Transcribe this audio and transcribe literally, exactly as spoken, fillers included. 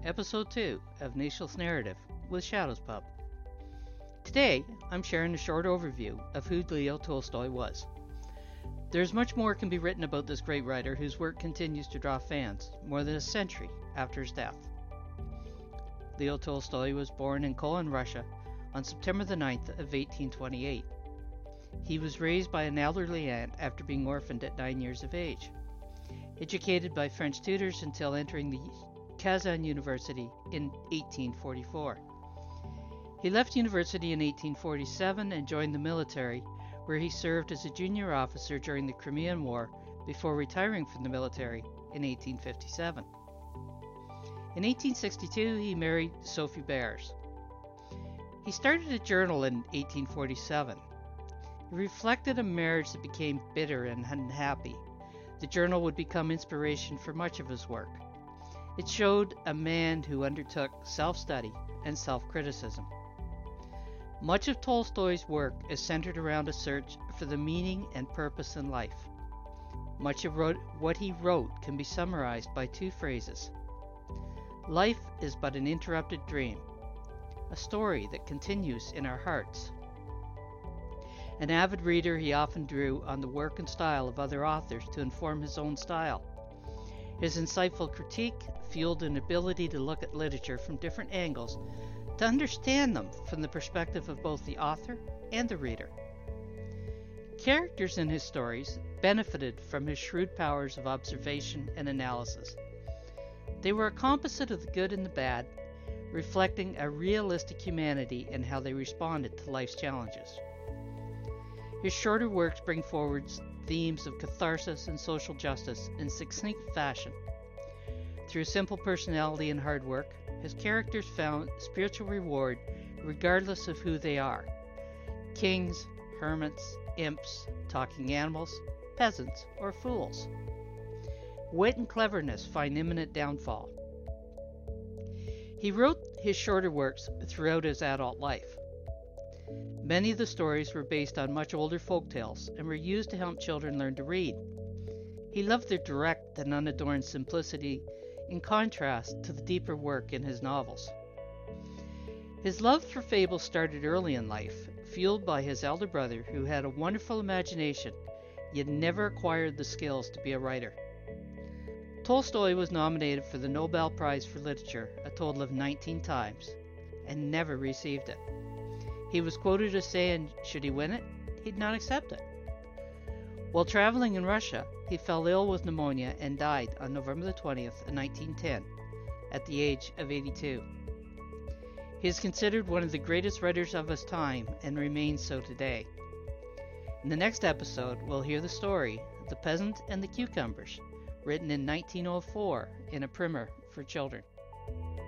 Episode two of Nishal's Narrative with Shadows Pub. Today, I'm sharing a short overview of who Leo Tolstoy was. There's much more can be written about this great writer whose work continues to draw fans more than a century after his death. Leo Tolstoy was born in Kolan, Russia on September the ninth of eighteen twenty-eight. He was raised by an elderly aunt after being orphaned at nine years of age. Educated by French tutors until entering the Kazan University in eighteen forty-four. He left university in eighteen forty-seven and joined the military, where he served as a junior officer during the Crimean War before retiring from the military in eighteen fifty-seven. In eighteen sixty-two, he married Sophie Behrs. He started a journal in eighteen forty-seven. It reflected a marriage that became bitter and unhappy. The journal would become inspiration for much of his work. It showed a man who undertook self-study and self-criticism. Much of Tolstoy's work is centered around a search for the meaning and purpose in life. Much of what he wrote can be summarized by two phrases. Life is but an interrupted dream, a story that continues in our hearts. An avid reader, he often drew on the work and style of other authors to inform his own style. His insightful critique fueled an ability to look at literature from different angles, to understand them from the perspective of both the author and the reader. Characters in his stories benefited from his shrewd powers of observation and analysis. They were a composite of the good and the bad, reflecting a realistic humanity in how they responded to life's challenges. His shorter works bring forward themes of catharsis and social justice in succinct fashion. Through simple personality and hard work, his characters found spiritual reward regardless of who they are. Kings, hermits, imps, talking animals, peasants, or fools. Wit and cleverness find imminent downfall. He wrote his shorter works throughout his adult life. Many of the stories were based on much older folk tales and were used to help children learn to read. He loved their direct and unadorned simplicity in contrast to the deeper work in his novels. His love for fables started early in life, fueled by his elder brother who had a wonderful imagination, yet never acquired the skills to be a writer. Tolstoy was nominated for the Nobel Prize for Literature a total of nineteen times, and never received it. He was quoted as saying, should he win it, he'd not accept it. While traveling in Russia, he fell ill with pneumonia and died on November the twentieth, nineteen ten, at the age of eighty-two. He is considered one of the greatest writers of his time and remains so today. In the next episode, we'll hear the story, The Peasant and the Cucumbers, written in nineteen oh four in a primer for children.